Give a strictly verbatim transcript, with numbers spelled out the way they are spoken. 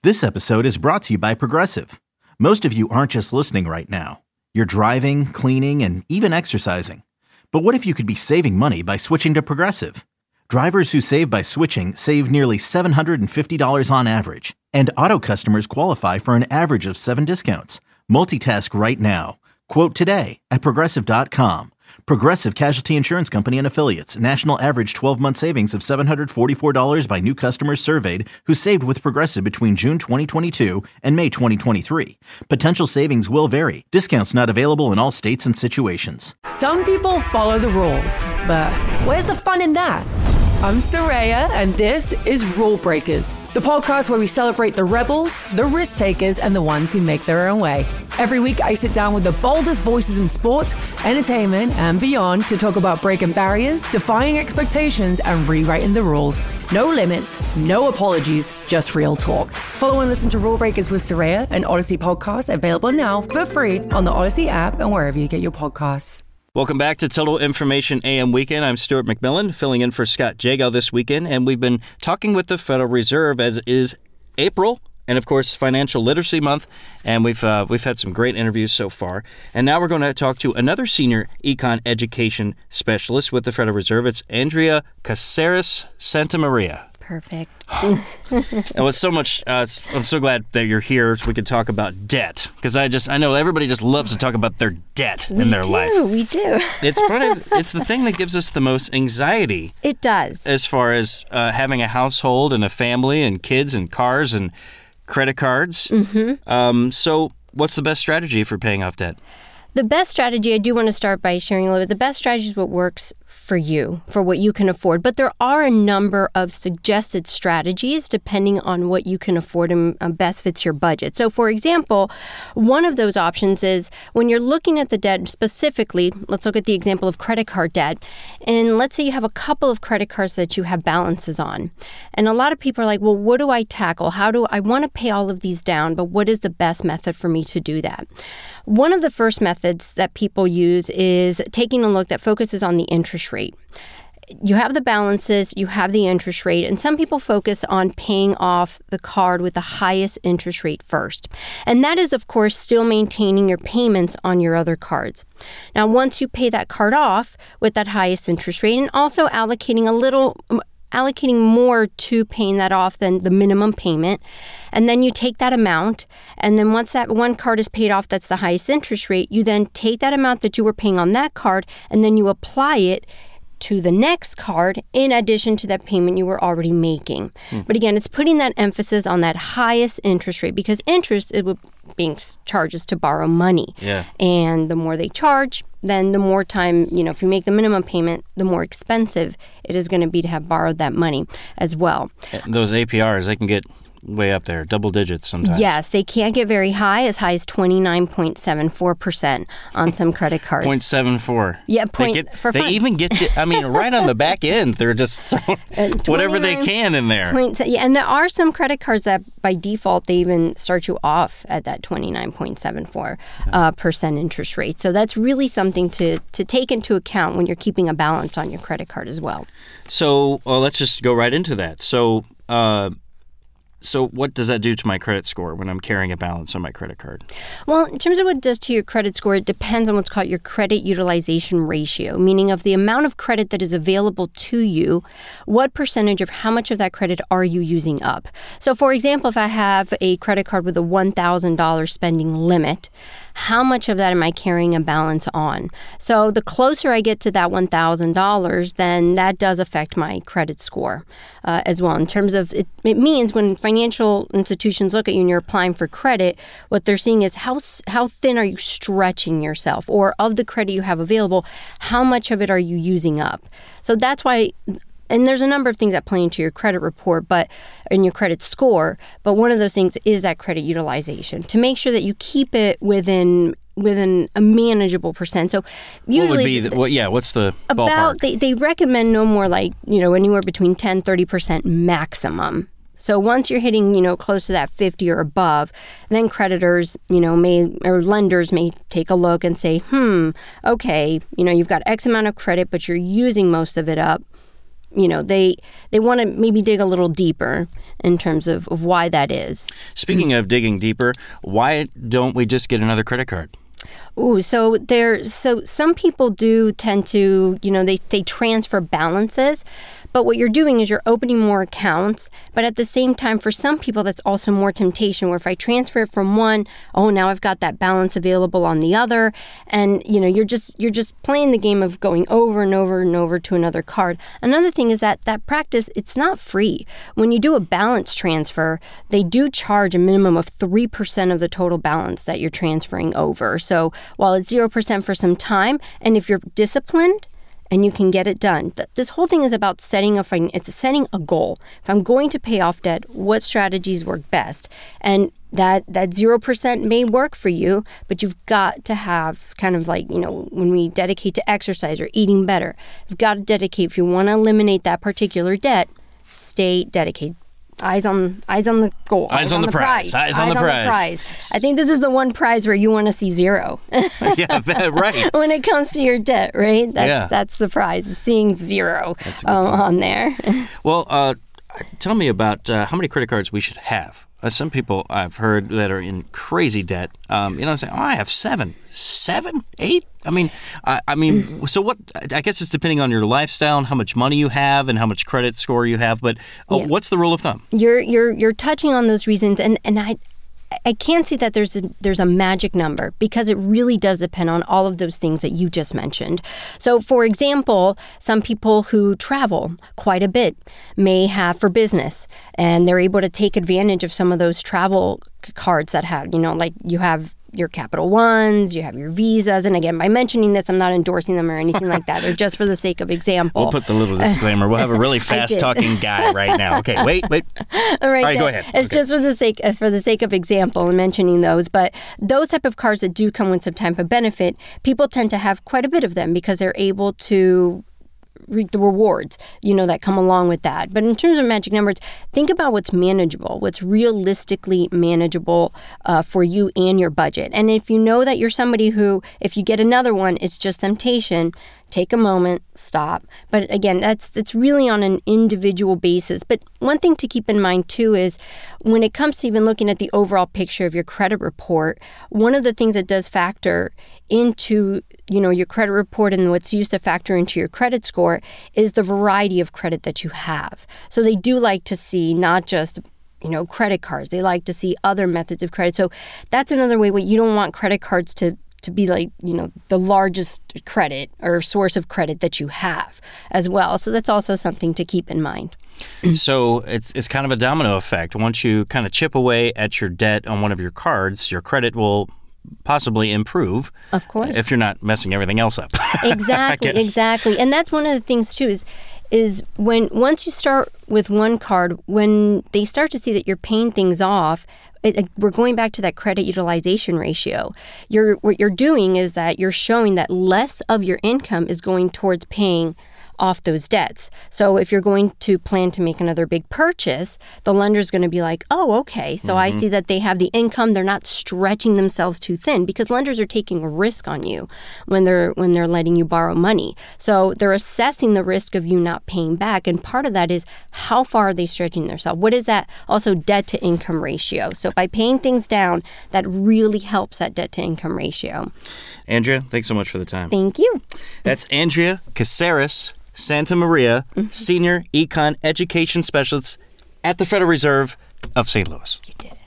This episode is brought to you by Progressive. Most of you aren't just listening right now. You're driving, cleaning, and even exercising. But what if you could be saving money by switching to Progressive? Drivers who save by switching save nearly seven hundred fifty dollars on average. And auto customers qualify for an average of seven discounts. Multitask right now. Quote today at Progressive dot com. Progressive Casualty Insurance Company and Affiliates. National average twelve-month savings of seven hundred forty-four dollars by new customers surveyed who saved with Progressive between June twenty twenty-two and May twenty twenty-three. Potential savings will vary. Discounts not available in all states and situations. Some people follow the rules, but where's the fun in that? I'm Soraya, and this is Rule Breakers, the podcast where we celebrate the rebels, the risk takers, and the ones who make their own way. Every week, I sit down with the boldest voices in sports, entertainment, and beyond to talk about breaking barriers, defying expectations, and rewriting the rules. No limits, no apologies, just real talk. Follow and listen to Rule Breakers with Soraya, an Odyssey podcast available now for free on the Odyssey app and wherever you get your podcasts. Welcome back to Total Information A M Weekend. I'm Stuart McMillan, filling in for Scott Jago this weekend, and we've been talking with the Federal Reserve as it is April, and of course Financial Literacy Month, and we've uh, we've had some great interviews so far. And now we're going to talk to another senior econ education specialist with the Federal Reserve. It's Andrea Caceres Santamaria. Perfect. And with so much, uh, I'm so glad that you're here so we can talk about debt, because I just I know everybody just loves to talk about their debt we in their do, life. We do. It's part of, it's the thing that gives us the most anxiety. It does. As far as uh, having a household and a family and kids and cars and credit cards. Mm-hmm. Um, so, what's the best strategy for paying off debt? The best strategy, I do want to start by sharing a little bit. The best strategy is what works for you, for what you can afford. But there are a number of suggested strategies depending on what you can afford and best fits your budget. So, for example, one of those options is when you're looking at the debt specifically, let's look at the example of credit card debt. And let's say you have a couple of credit cards that you have balances on. And a lot of people are like, well, what do I tackle? How do I want to pay all of these down, but what is the best method for me to do that? One of the first methods that people use is taking a look that focuses on the interest rate. You have the balances, you have the interest rate, and some people focus on paying off the card with the highest interest rate first. And that is, of course, still maintaining your payments on your other cards. Now, once you pay that card off with that highest interest rate and also allocating a little allocating more to paying that off than the minimum payment. And then you take that amount, and then once that one card is paid off, that's the highest interest rate, you then take that amount that you were paying on that card, and then you apply it to the next card in addition to that payment you were already making. Mm. But again, it's putting that emphasis on that highest interest rate, because interest is what being charges to borrow money. Yeah. And the more they charge, then the more time, you know, if you make the minimum payment, the more expensive it is going to be to have borrowed that money as well. And those A P Rs, they can get way up there, double digits sometimes. Yes, they can get very high, as high as twenty-nine point seven four percent on some credit cards. point seven four. Yeah, point they get, for They fun. even get you, I mean, right on the back end, they're just throwing uh, whatever they can in there. Point, yeah, and there are some credit cards that by default, they even start you off at that twenty-nine point seven four uh, percent interest rate. So that's really something to, to take into account when you're keeping a balance on your credit card as well. So well, let's just go right into that. So, uh, So what does that do to my credit score when I'm carrying a balance on my credit card? Well, in terms of what it does to your credit score, it depends on what's called your credit utilization ratio, meaning of the amount of credit that is available to you, what percentage of how much of that credit are you using up? So, for example, if I have a credit card with a one thousand dollars spending limit, how much of that am I carrying a balance on? So the closer I get to that one thousand dollars, then that does affect my credit score uh, as well. In terms of, it, it means when financial institutions look at you and you're applying for credit, what they're seeing is how how thin are you stretching yourself? Or of the credit you have available, how much of it are you using up? So that's why... And there's a number of things that play into your credit report, but in your credit score. But one of those things is that credit utilization, to make sure that you keep it within within a manageable percent. So usually, what would be the, what, yeah, what's the about ballpark? They, they recommend no more like, you know, anywhere between ten, thirty percent maximum. So once you're hitting, you know, close to that fifty or above, then creditors, you know, may, or lenders may take a look and say, hmm, okay, you know, you've got X amount of credit, but you're using most of it up. you know, they they want to maybe dig a little deeper in terms of, of why that is. Speaking of digging deeper, why don't we just get another credit card? Ooh, so there. So some people do tend to, you know, they they transfer balances, but what you're doing is you're opening more accounts. But at the same time, for some people, that's also more temptation. Where if I transfer it from one, oh, now I've got that balance available on the other, and you know, you're just you're just playing the game of going over and over and over to another card. Another thing is that that practice, it's not free. When you do a balance transfer, they do charge a minimum of three percent of the total balance that you're transferring over. So while it's zero percent for some time, and if you're disciplined and you can get it done, th- this whole thing is about setting a fin- it's setting a goal. If I'm going to pay off debt, what strategies work best? And that that zero percent may work for you, but you've got to have kind of like, you know, when we dedicate to exercise or eating better, you've got to dedicate. If you want to eliminate that particular debt, stay dedicated. Eyes on, eyes on the goal. Eyes, eyes on, on the prize. prize. Eyes, eyes on, the, on prize. the prize. I think this is the one prize where you want to see zero. Yeah, that, right. When it comes to your debt, right? That's, yeah. that's the prize, seeing zero um, on there. Well, uh, tell me about uh, how many credit cards we should have. Uh, some people I've heard that are in crazy debt, um, you know, saying, oh, I have seven. Seven? Eight? I mean, I, I mean, so what, I guess it's depending on your lifestyle and how much money you have and how much credit score you have, but uh, yeah. what's the rule of thumb? You're you're you're touching on those reasons, and, and I I can't say that there's a, there's a magic number, because it really does depend on all of those things that you just mentioned. So, for example, some people who travel quite a bit may have for business, and they're able to take advantage of some of those travel cards that have, you know, like you have your Capital Ones, you have your Visas. And again, by mentioning this, I'm not endorsing them or anything like that. They're just for the sake of example. We'll put the little disclaimer. We'll have a really fast-talking guy right now. Okay, wait, wait. All right, All right go ahead. It's okay. just for the sake for the sake of example and mentioning those. But those type of cards that do come with some type of benefit, people tend to have quite a bit of them because they're able to reap the rewards, you know, that come along with that. But in terms of magic numbers, think about what's manageable, what's realistically manageable uh, for you and your budget. And if you know that you're somebody who, if you get another one, it's just temptation, take a moment, stop. But again, that's that's really on an individual basis. But one thing to keep in mind too is when it comes to even looking at the overall picture of your credit report, one of the things that does factor into, you know, your credit report and what's used to factor into your credit score is the variety of credit that you have. So they do like to see not just, you know, credit cards. They like to see other methods of credit. So that's another way where you don't want credit cards to to be like, you know, the largest credit or source of credit that you have as well. So that's also something to keep in mind. So it's it's kind of a domino effect. Once you kind of chip away at your debt on one of your cards, your credit will possibly improve. Of course. If you're not messing everything else up. Exactly, exactly. And that's one of the things too is is when once you start with one card, when they start to see that you're paying things off, it, we're going back to that credit utilization ratio. You're what you're doing is that you're showing that less of your income is going towards paying off those debts. So if you're going to plan to make another big purchase, the lender's going to be like, oh, okay, so mm-hmm. I see that they have the income. They're not stretching themselves too thin, because lenders are taking a risk on you when they're when they're letting you borrow money. So they're assessing the risk of you not paying back. And part of that is how far are they stretching themselves? What is that also debt to income ratio? So by paying things down, that really helps that debt to income ratio. Andrea, thanks so much for the time. Thank you. That's Andrea Caceres Santa Maria, mm-hmm. Senior Econ Education Specialist at the Federal Reserve of Saint Louis. You did it.